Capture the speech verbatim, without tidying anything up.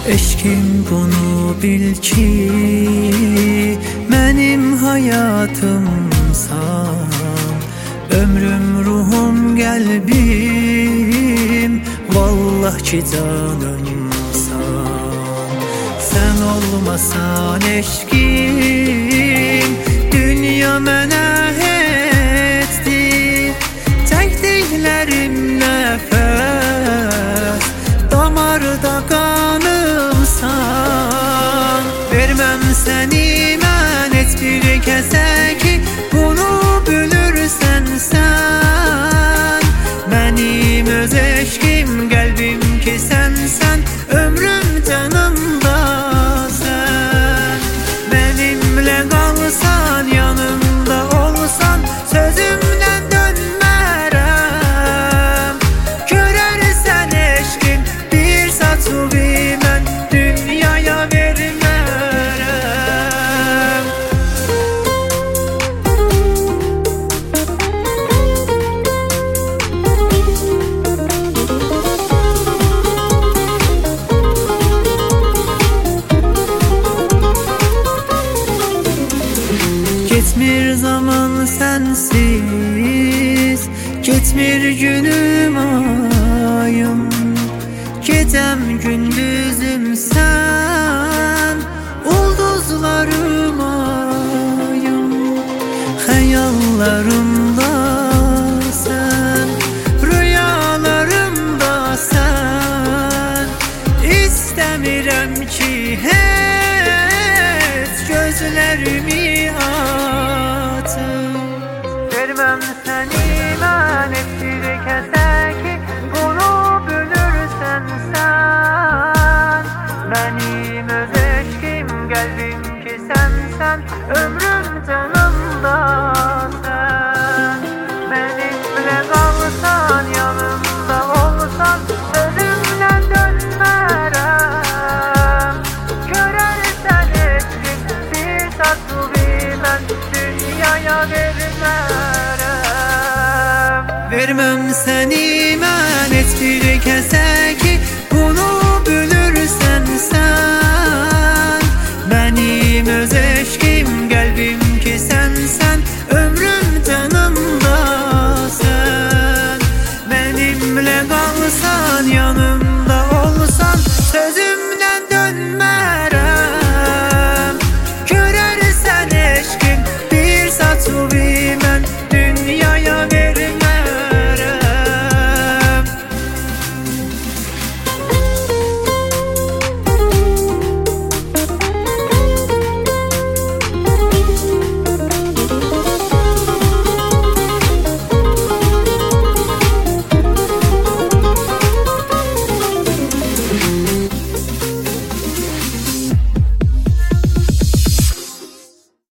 Eşkim bunu bil ki benim hayatımsan, ömrüm, ruhum, kalbim, vallahi ki canımsan. Sen olmasan eşkim, dünya mənə heçdir. Çəkdiklərim nəfəs, damarda qanımsan. Verməm səni mən heç bir kəsə ki, bunu bilirsən sən. Mənim öz eşkim, qəlbim ki sənsən, ömrüm, canımda sən. Benimle qalsan, yanımda olsan, sözümdən dönmərəm. Görərsən eşkin bir saçuvi mən dünyaya vermərəm. Geçmir zaman sensiz, geçmir günüm ayım. Gecem gündüzüm sen, ulduzlarım ayım. Hayallarımda sen, rüyalarımda sen. İstəmirəm ki heç gözlərimi